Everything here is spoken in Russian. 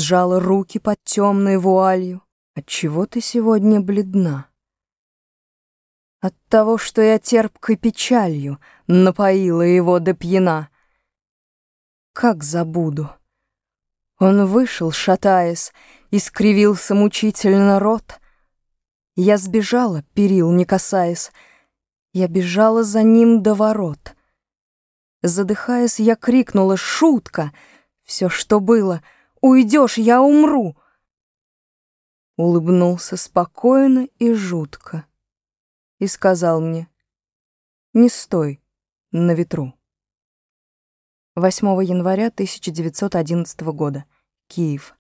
сжала руки под темной вуалью. Отчего ты сегодня бледна? От того, что я терпкой печалью напоила его до пьяна. Как забуду? Он вышел, шатаясь, и скривился мучительно рот. Я сбежала, перил не касаясь, я бежала за ним до ворот. Задыхаясь, я крикнула: «Шутка! Все, что было, уйдешь, я умру!» Улыбнулся спокойно и жутко и сказал мне: «Не стой на ветру». 8 января 1911 года. Киев.